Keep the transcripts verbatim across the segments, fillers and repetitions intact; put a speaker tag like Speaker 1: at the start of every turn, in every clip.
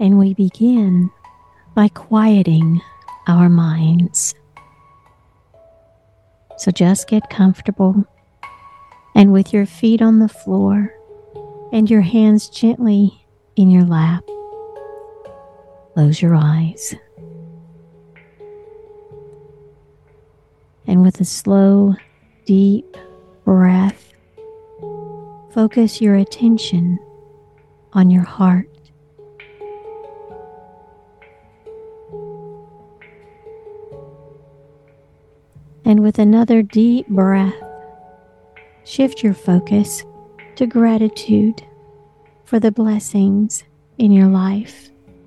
Speaker 1: And we begin by quieting our minds. So just get comfortable, and with your feet on the floor and your hands gently in your lap, close your eyes. And with a slow, deep breath, focus your attention on your heart. And with another deep breath, shift your focus to gratitude for the blessings in your life.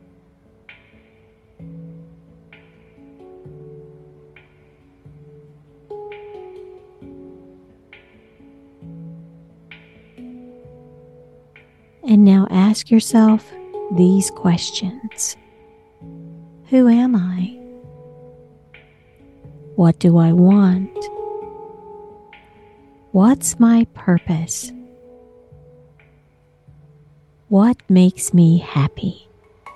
Speaker 1: And now ask yourself these questions. Who am I? What do I want? What's my purpose? What makes me happy?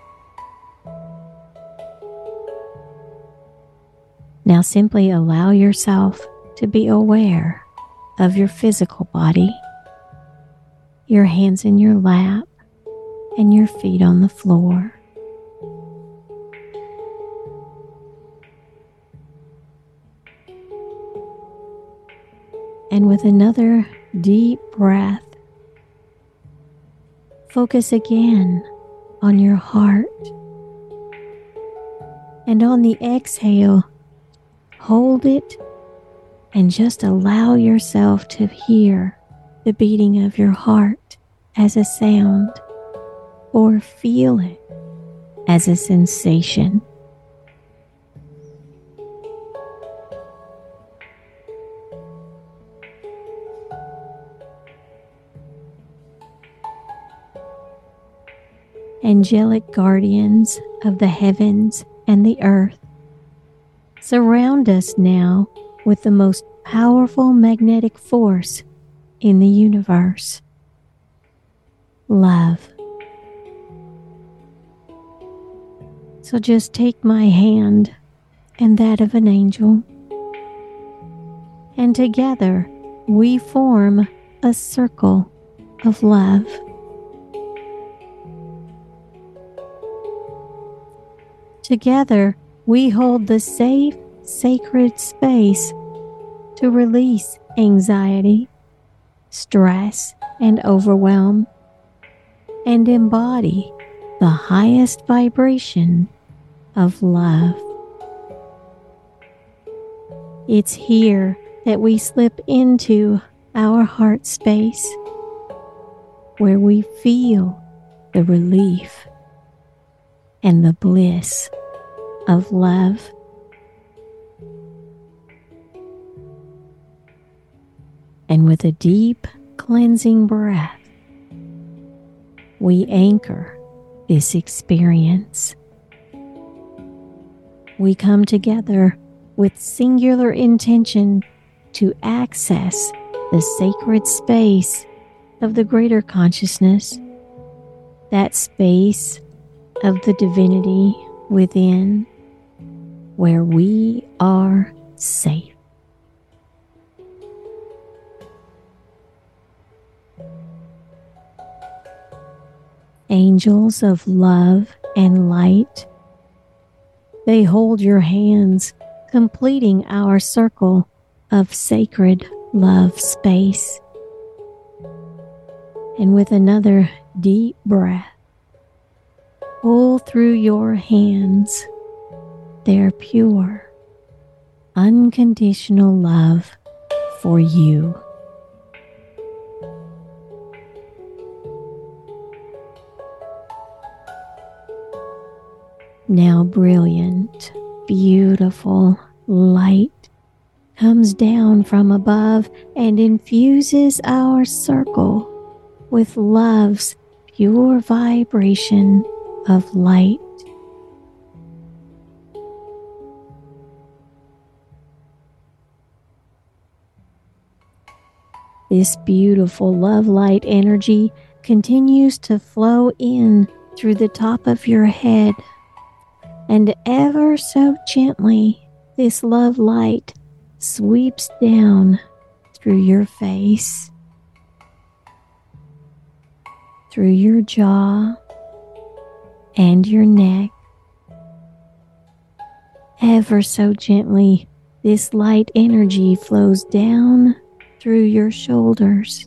Speaker 1: Now simply allow yourself to be aware of your physical body, your hands in your lap, and your feet on the floor. And with another deep breath, focus again on your heart. And on the exhale, hold it and just allow yourself to hear the beating of your heart as a sound, or feel it as a sensation. Angelic guardians of the heavens and the earth, surround us now with the most powerful magnetic force in the universe: love. So just take my hand and that of an angel, and together we form a circle of love. Together, we hold the safe, sacred space to release anxiety, stress, and overwhelm, and embody the highest vibration of love. It's here that we slip into our heart space, where we feel the relief and the bliss of love. And with a deep cleansing breath, we anchor this experience. We come together with singular intention to access the sacred space of the greater consciousness, that space of the divinity within, where we are safe. Angels of love and light, they hold your hands, completing our circle of sacred love space. And with another deep breath, pull through your hands their pure, unconditional love for you. Now brilliant, beautiful light comes down from above and infuses our circle with love's pure vibration of light. This beautiful love light energy continues to flow in through the top of your head, and ever so gently, this love light sweeps down through your face, through your jaw and your neck. Ever so gently, this light energy flows down through your shoulders.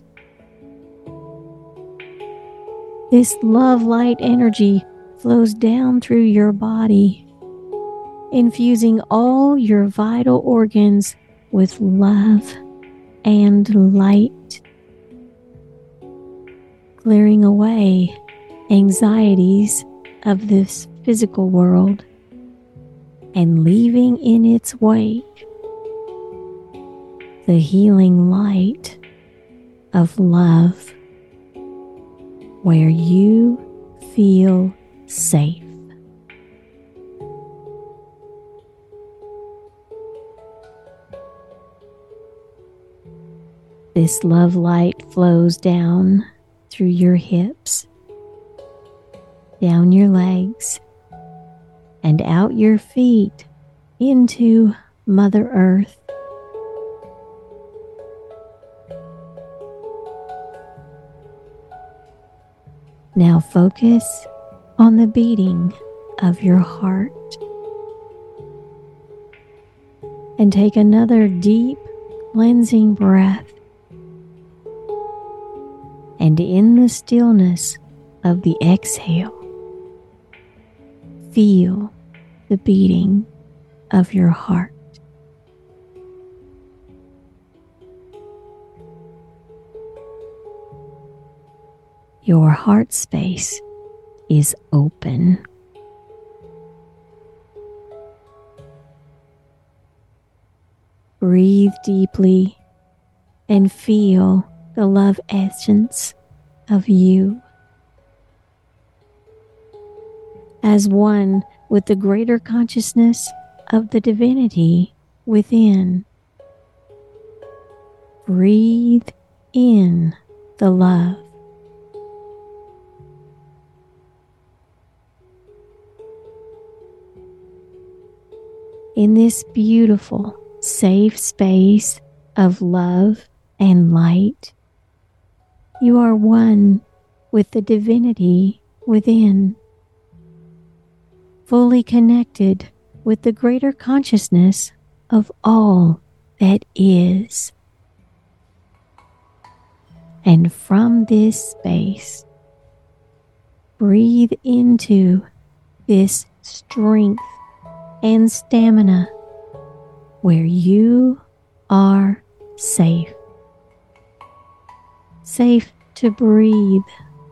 Speaker 1: This love light energy flows down through your body, infusing all your vital organs with love and light, clearing away anxieties of this physical world and leaving in its wake the healing light of love, where you feel safe. This love light flows down through your hips, down your legs, and out your feet into Mother Earth. Now focus on the beating of your heart and take another deep cleansing breath. And in the stillness of the exhale, feel the beating of your heart. Your heart space is open. Breathe deeply and feel the love essence of you as one with the greater consciousness of the divinity within. Breathe in the love. In this beautiful, safe space of love and light, you are one with the divinity within, fully connected with the greater consciousness of all that is. And from this space, breathe into this strength and stamina where you are safe. Safe to breathe.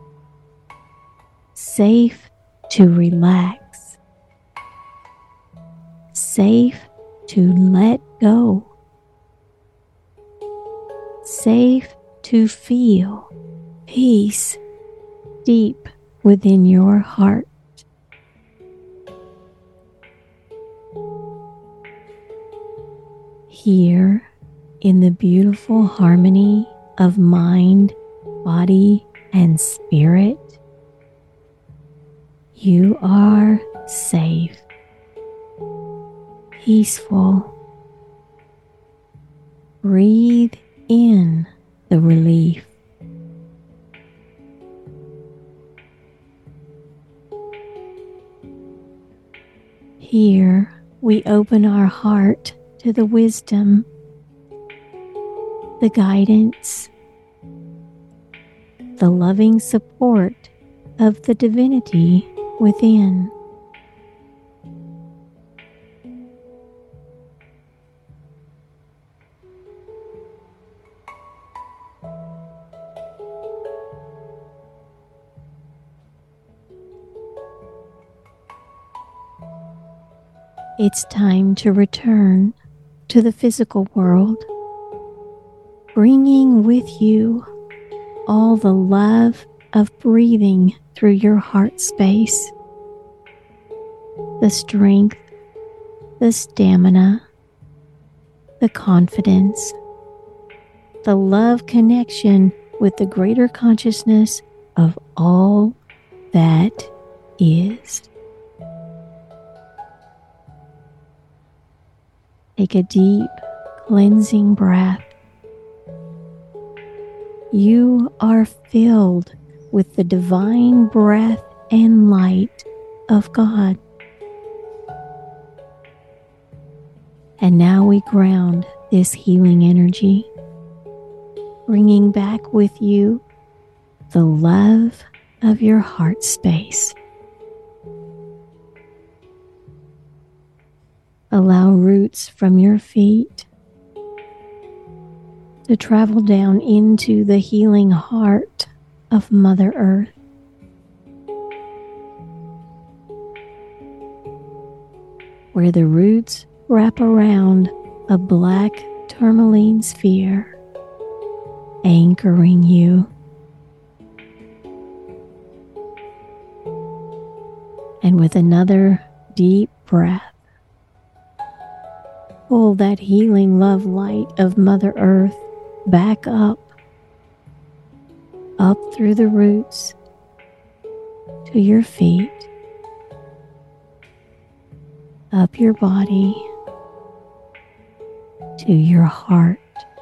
Speaker 1: Safe to relax. Safe to let go. Safe to feel peace deep within your heart. Here, in the beautiful harmony of mind, body, and spirit, you are safe, peaceful. Breathe in the relief. Here, we open our heart to the wisdom, the guidance, the loving support of the divinity within. It's time to return to the physical world, bringing with you all the love of breathing through your heart space, the strength, the stamina, the confidence, the love connection with the greater consciousness of all that is. Take a deep, cleansing breath. You are filled with the divine breath and light of God. And now we ground this healing energy, bringing back with you the love of your heart space. Allow roots from your feet to travel down into the healing heart of Mother Earth. Where the roots wrap around a black tourmaline sphere, anchoring you. And with another deep breath, pull that healing love light of Mother Earth back up, up through the roots to your feet, up your body to your heart.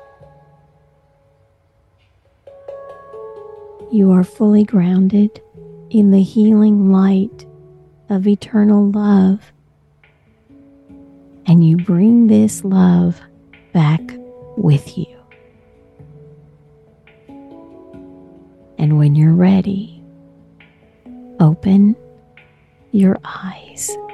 Speaker 1: You are fully grounded in the healing light of eternal love, and you bring this love back with you. And when you're ready, open your eyes.